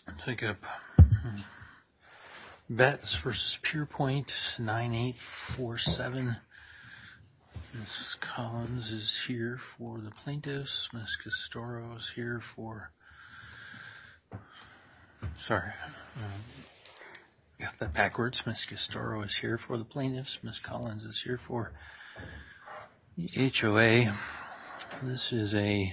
Take up Betts versus Pierpoint, 9847. Ms. Collins is here for the plaintiffs. Ms. Castoro is here for, got that backwards. Ms. Castoro is here for the plaintiffs. Ms. Collins is here for the HOA. This is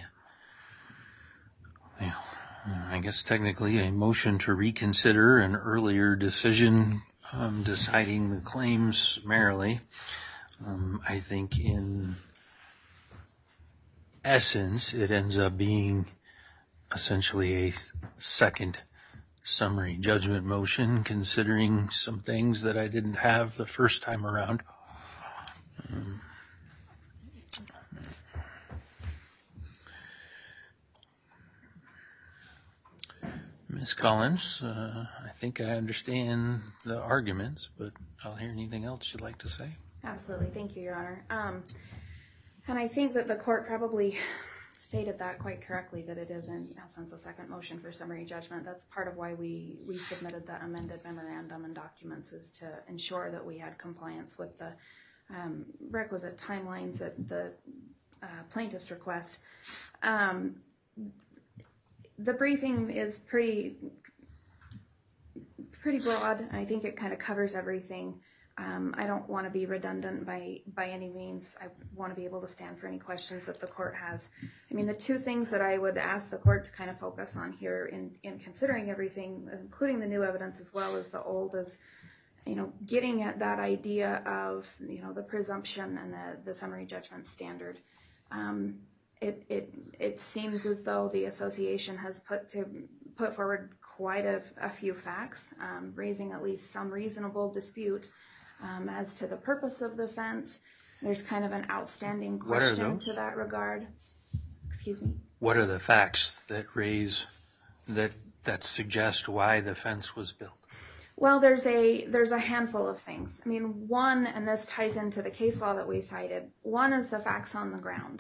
I guess technically a motion to reconsider an earlier decision deciding the claims summarily. I think in essence it ends up being essentially a second summary judgment motion, considering some things that I didn't have the first time around. Ms. Collins, I think I understand the arguments, but I'll hear anything else you'd like to say. Absolutely. Thank you, Your Honor. And I think that the court probably stated that quite correctly, that it is in essence a second motion for summary judgment. That's part of why we submitted that amended memorandum and documents, is to ensure that we had compliance with the requisite timelines at the plaintiff's request. The briefing is pretty broad. I think it kind of covers everything. I don't want to be redundant by any means. I want to be able to stand for any questions that the court has. I mean, the two things that I would ask the court to kind of focus on here in considering everything, including the new evidence as well as the old, is, getting at that idea of, the presumption and the summary judgment standard. It seems as though the association has put forward quite a few facts, raising at least some reasonable dispute as to the purpose of the fence. There's kind of an outstanding question to that regard. Excuse me? What are the facts that suggest why the fence was built? Well, there's a handful of things. I mean, one, and this ties into the case law that we cited, one is the facts on the ground.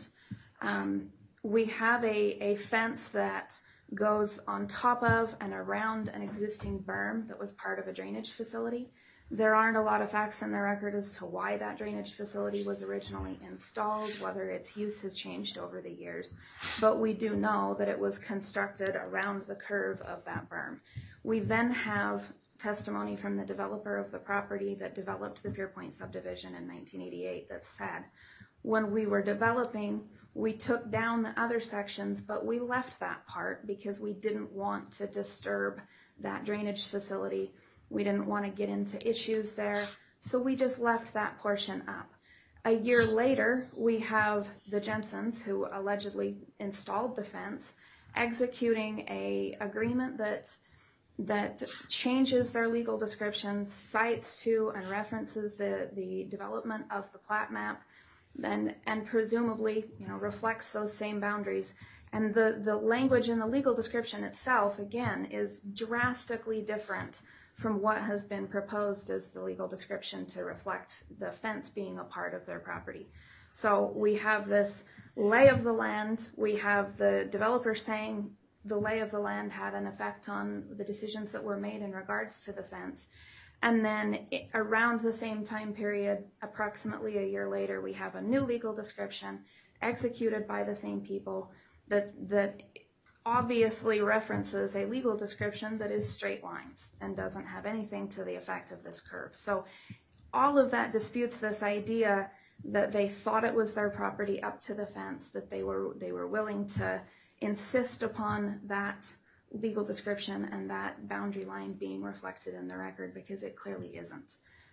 We have a fence that goes on top of and around an existing berm that was part of a drainage facility. There aren't a lot of facts in the record as to why that drainage facility was originally installed, whether its use has changed over the years. But we do know that it was constructed around the curve of that berm. We then have testimony from the developer of the property that developed the Pierpoint subdivision in 1988 that said, when we were developing, we took down the other sections, but we left that part because we didn't want to disturb that drainage facility. We didn't want to get into issues there, so we just left that portion up. A year later, we have the Jensens, who allegedly installed the fence, executing an agreement that changes their legal description, cites to and references the development of the plat map, and presumably, reflects those same boundaries. And the language in the legal description itself, again, is drastically different from what has been proposed as the legal description to reflect the fence being a part of their property. So we have this lay of the land. We have the developer saying the lay of the land had an effect on the decisions that were made in regards to the fence. And then around the same time period, approximately a year later, we have a new legal description executed by the same people that obviously references a legal description that is straight lines and doesn't have anything to the effect of this curve. So all of that disputes this idea that they thought it was their property up to the fence, that they were willing to insist upon that legal description and that boundary line being reflected in the record, because it clearly isn't.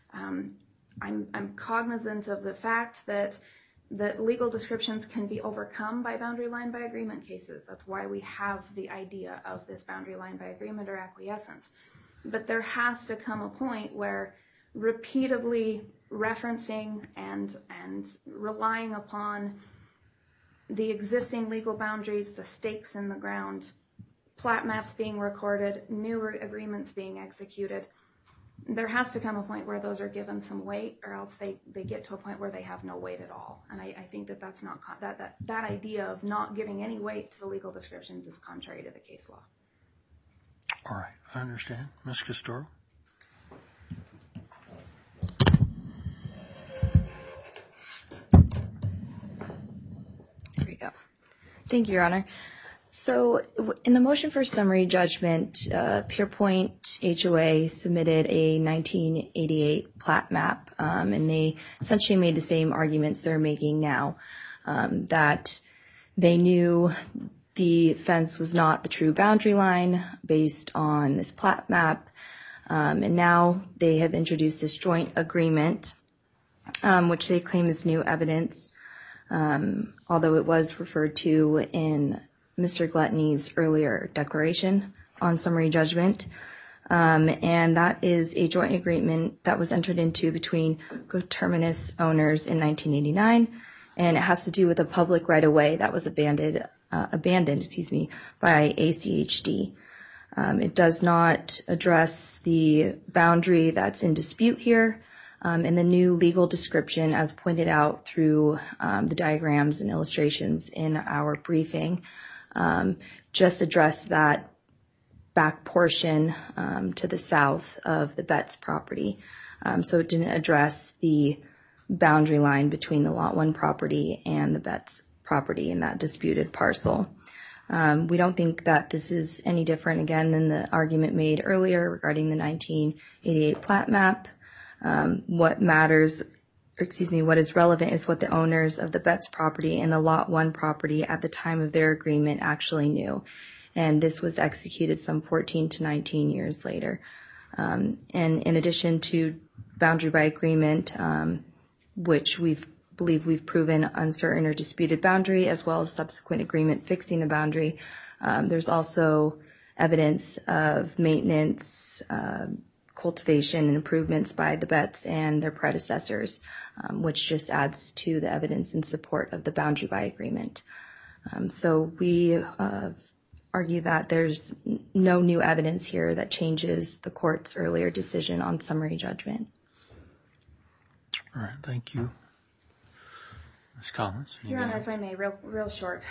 I'm cognizant of the fact that legal descriptions can be overcome by boundary line by agreement cases. That's why we have the idea of this boundary line by agreement or acquiescence. But there has to come a point where repeatedly referencing and relying upon the existing legal boundaries, the stakes in the ground, plat maps being recorded, new agreements being executed, there has to come a point where those are given some weight, or else they get to a point where they have no weight at all. And I think that's not that idea of not giving any weight to the legal descriptions is contrary to the case law. All right, I understand. Ms. Castoro? There we go. Thank you, Your Honor. So in the motion for summary judgment, Pierpoint HOA submitted a 1988 plat map, and they essentially made the same arguments they're making now, that they knew the fence was not the true boundary line based on this plat map, and now they have introduced this joint agreement, which they claim is new evidence, although it was referred to in Mr. Gluttony's earlier declaration on summary judgment. And that is a joint agreement that was entered into between coterminous owners in 1989, and it has to do with a public right-of-way that was abandoned by ACHD. It does not address the boundary that's in dispute here, and the new legal description, as pointed out through the diagrams and illustrations in our briefing, just address that back portion to the south of the Betts property. So it didn't address the boundary line between the Lot 1 property and the Betts property in that disputed parcel. We don't think that this is any different, again, than the argument made earlier regarding the 1988 plat map. What is relevant is what the owners of the Betts property and the Lot 1 property at the time of their agreement actually knew. And this was executed some 14 to 19 years later. And in addition to boundary by agreement, which believe we've proven uncertain or disputed boundary, as well as subsequent agreement fixing the boundary, there's also evidence of maintenance, cultivation and improvements by the Betts and their predecessors, which just adds to the evidence in support of the boundary by agreement. So we argue that there's no new evidence here that changes the court's earlier decision on summary judgment. All right, thank you. Ms. Collins? Your Honor, if I may, real short.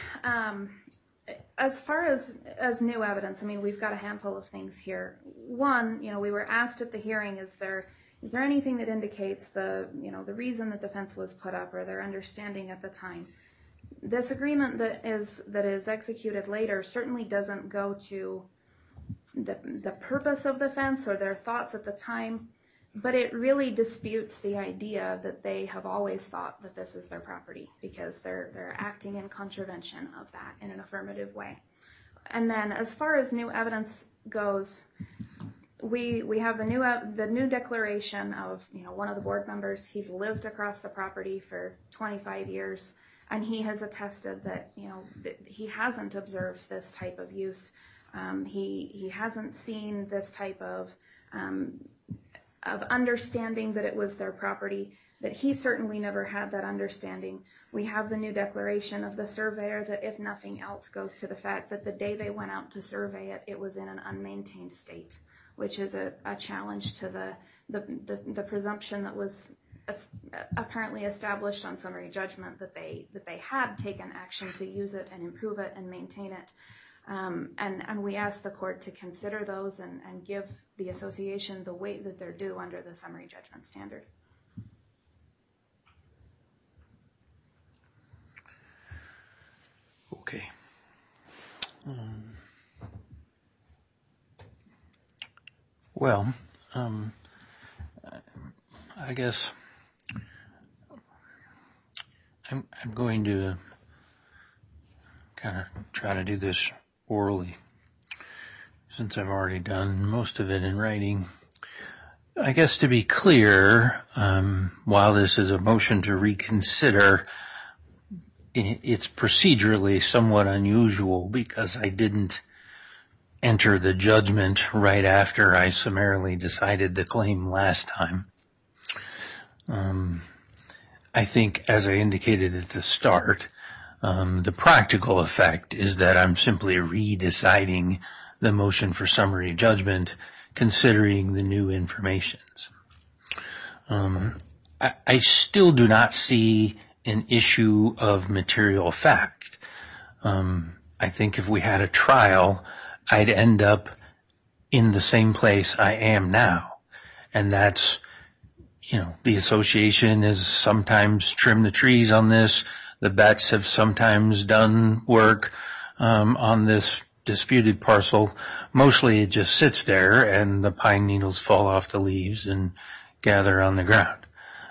As far as new evidence, I mean, we've got a handful of things here. One, we were asked at the hearing, is there anything that indicates the reason that the fence was put up or their understanding at the time? This agreement that is executed later certainly doesn't go to the purpose of the fence or their thoughts at the time, but it really disputes the idea that they have always thought that this is their property, because they're acting in contravention of that in an affirmative way. And then as far as new evidence goes, we have the new declaration of one of the board members. He's lived across the property for 25 years, and he has attested that that he hasn't observed this type of use. He hasn't seen this type of understanding that it was their property, that he certainly never had that understanding. We have the new declaration of the surveyor that, if nothing else, goes to the fact that the day they went out to survey it, it was in an unmaintained state, which is a challenge to the presumption that was apparently established on summary judgment that they had taken action to use it and improve it and maintain it. And we ask the court to consider those and give the association the weight that they're due under the summary judgment standard. Okay. I guess I'm going to kind of try to do this orally, since I've already done most of it in writing. I guess to be clear, while this is a motion to reconsider, it's procedurally somewhat unusual because I didn't enter the judgment right after I summarily decided the claim last time. I think, as I indicated at the start, the practical effect is that I'm simply redeciding the motion for summary judgment, considering the new informations. I still do not see an issue of material fact. I think if we had a trial, I'd end up in the same place I am now. And that's, the association has sometimes trimmed the trees on this. The Betts have sometimes done work on this disputed parcel. Mostly it just sits there and the pine needles fall off the leaves and gather on the ground.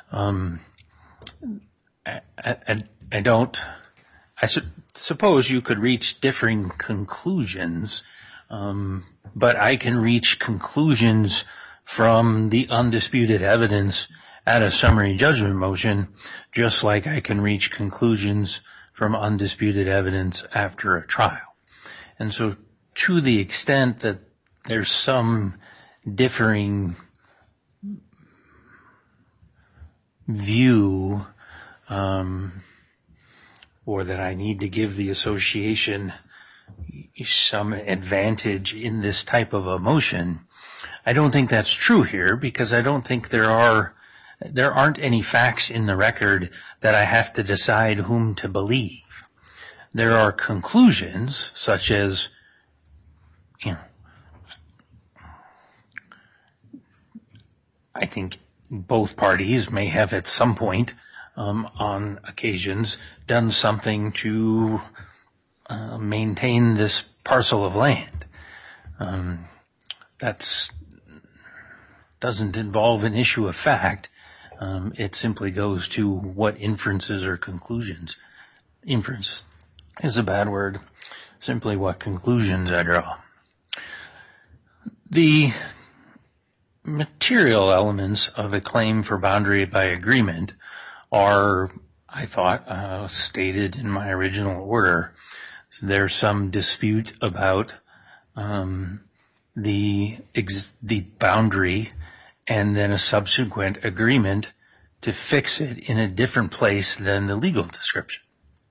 I suppose you could reach differing conclusions, but I can reach conclusions from the undisputed evidence at a summary judgment motion, just like I can reach conclusions from undisputed evidence after a trial. And so to the extent that there's some differing view, or that I need to give the association some advantage in this type of a motion, I don't think that's true here, because I don't think there aren't any facts in the record that I have to decide whom to believe. There are conclusions, such as, I think both parties may have at some point, on occasions, done something to maintain this parcel of land. That doesn't involve an issue of fact. It simply goes to what inferences or conclusions. Inference is a bad word. Simply what conclusions I draw. The material elements of a claim for boundary by agreement are, I thought, stated in my original order. So there's some dispute about the boundary, and then a subsequent agreement to fix it in a different place than the legal description.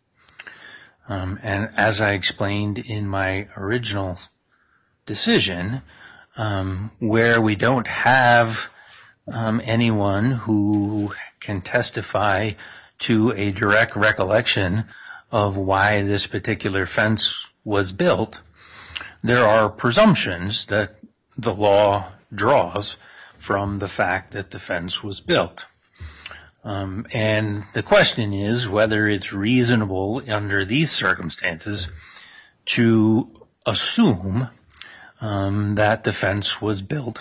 And as I explained in my original decision, where we don't have anyone who can testify to a direct recollection of why this particular fence was built, there are presumptions that the law draws from the fact that the fence was built. And the question is whether it's reasonable under these circumstances to assume that the fence was built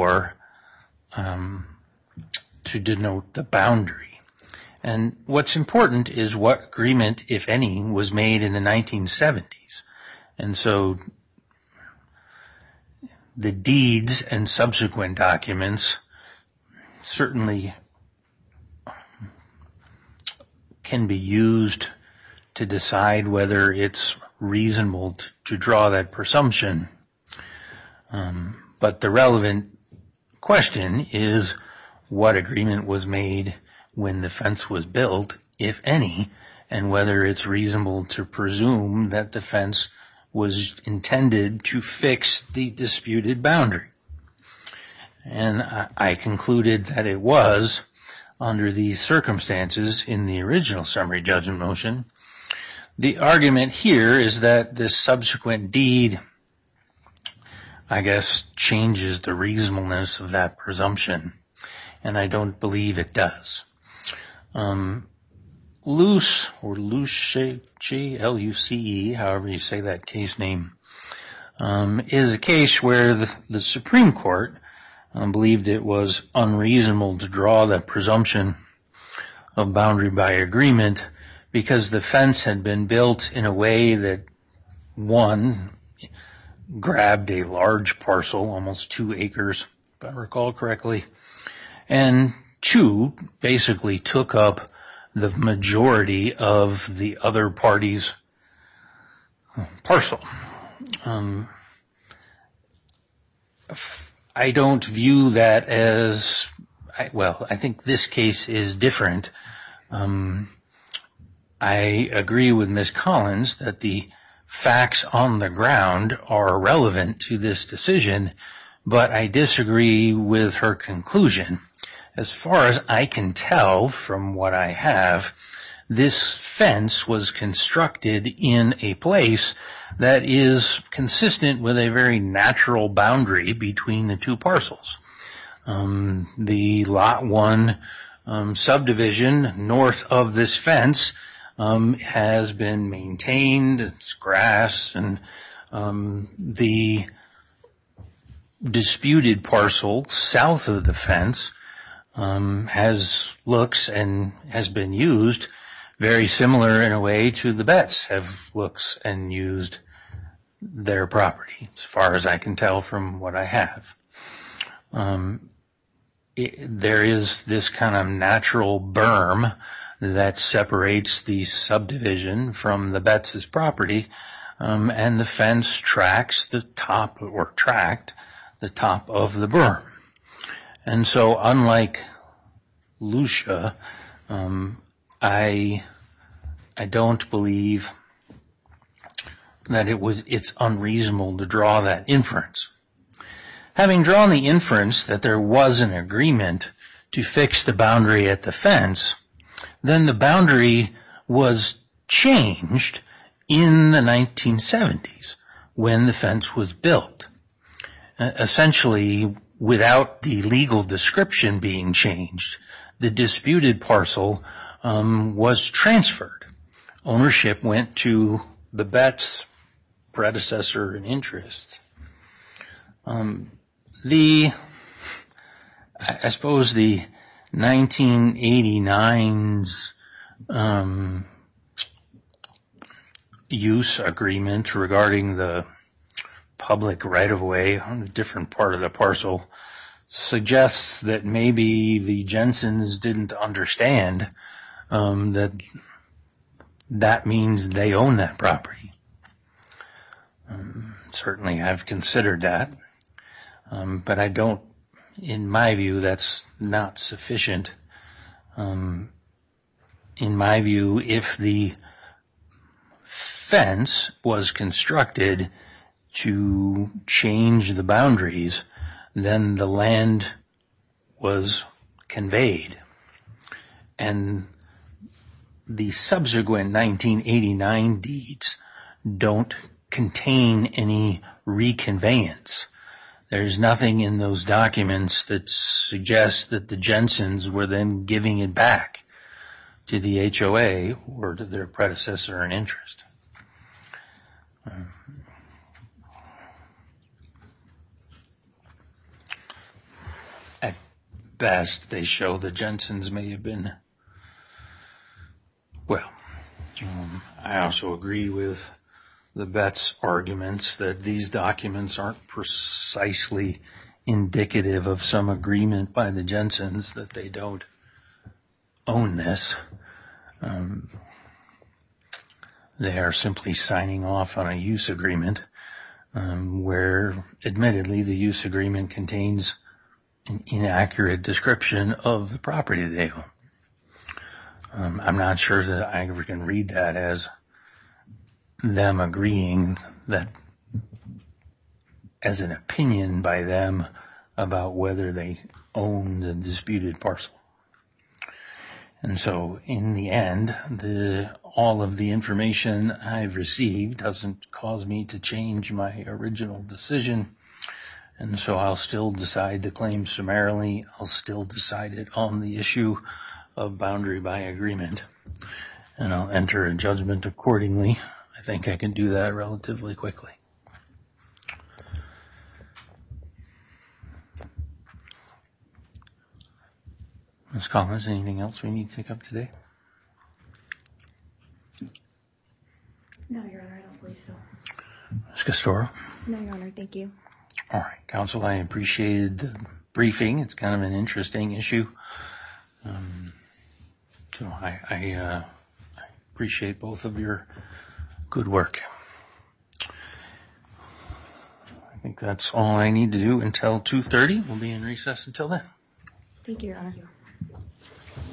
to denote the boundary. And what's important is what agreement, if any, was made in the 1970s. And so the deeds and subsequent documents certainly can be used to decide whether it's reasonable to draw that presumption. But the relevant question is what agreement was made when the fence was built, if any, and whether it's reasonable to presume that the fence was intended to fix the disputed boundary. And I concluded that it was under these circumstances in the original summary judgment motion. The argument here is that this subsequent deed, I guess, changes the reasonableness of that presumption, and I don't believe it does. Luce, or Luce, L-U-C-E, however you say that case name, is a case where the Supreme Court believed it was unreasonable to draw that presumption of boundary by agreement because the fence had been built in a way that, one, grabbed a large parcel, almost 2 acres, if I recall correctly, and two, basically took up the majority of the other party's parcel. I don't view that as, I think this case is different. I agree with Ms. Collins that the facts on the ground are relevant to this decision, but I disagree with her conclusion. As far as I can tell from what I have, this fence was constructed in a place that is consistent with a very natural boundary between the two parcels. The Lot 1 subdivision north of this fence has been maintained. It's grass, and the disputed parcel south of the fence looks and has been used very similar in a way to the Betts have looks and used their property, as far as I can tell from what I have. There is this kind of natural berm that separates the subdivision from the Betts' property, and the fence tracked the top of the berm. And so, unlike Lucia, I don't believe that it's unreasonable to draw that inference. Having drawn the inference that there was an agreement to fix the boundary at the fence, then the boundary was changed in the 1970s when the fence was built. Essentially, without the legal description being changed, the disputed parcel was transferred. Ownership went to the Betts' predecessor in interest. I suppose the 1989's use agreement regarding the public right-of-way on a different part of the parcel suggests that maybe the Jensens didn't understand that means they own that property. Certainly I've considered that, but I don't, in my view, that's not sufficient. In my view, if the fence was constructed to change the boundaries, then the land was conveyed. And the subsequent 1989 deeds don't contain any reconveyance. There's nothing in those documents that suggests that the Jensens were then giving it back to the HOA or to their predecessor in interest. At best, they show the Jensens may have been, I also agree with the Betts' arguments that these documents aren't precisely indicative of some agreement by the Jensens that they don't own this. They are simply signing off on a use agreement where, admittedly, the use agreement contains an inaccurate description of the property they own. I'm not sure that I ever can read that as them agreeing that, as an opinion by them about whether they own the disputed parcel. And so, in the end, all of the information I've received doesn't cause me to change my original decision. And so I'll still decide the claim summarily. I'll still decide it on the issue of boundary by agreement. And I'll enter a judgment accordingly. I think I can do that relatively quickly. Ms. Collins, anything else we need to take up today? No, Your Honor, I don't believe so. Ms. Castoro? No, Your Honor, thank you. All right, counsel, I appreciated the briefing. It's kind of an interesting issue. So I appreciate both of your good work. I think that's all I need to do until 2:30. We'll be in recess until then. Thank you, Your Honor.